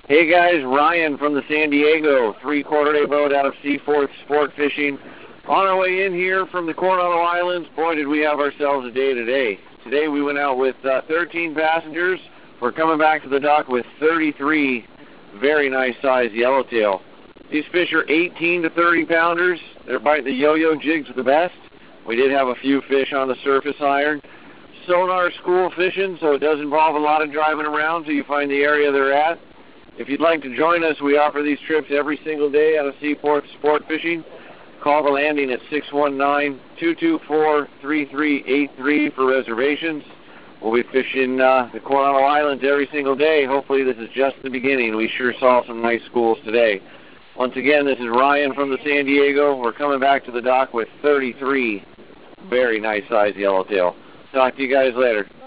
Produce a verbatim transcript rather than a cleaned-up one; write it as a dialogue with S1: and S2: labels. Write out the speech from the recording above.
S1: Hey guys, Ryan from the San Diego, three-quarter day boat out of Seaforth Sport Fishing. On our way in here from the Coronado Islands, boy did we have ourselves a day today. Today we went out with uh, thirteen passengers. We're coming back to the dock with thirty-three very nice sized yellowtail. These fish are eighteen to thirty pounders. They're biting the yo-yo jigs the best. We did have a few fish on the surface iron. Sonar school fishing, so it does involve a lot of driving around till you find the area they're at. If you'd like to join us, we offer these trips every single day out of Seaforth Sport Fishing. Call the landing at six one nine, two two four, three three eight three for reservations. We'll be fishing uh, the Coronado Islands every single day. Hopefully this is just the beginning. We sure saw some nice schools today. Once again, this is Ryan from the San Diego. We're coming back to the dock with thirty-three very nice sized yellowtail. Talk to you guys later.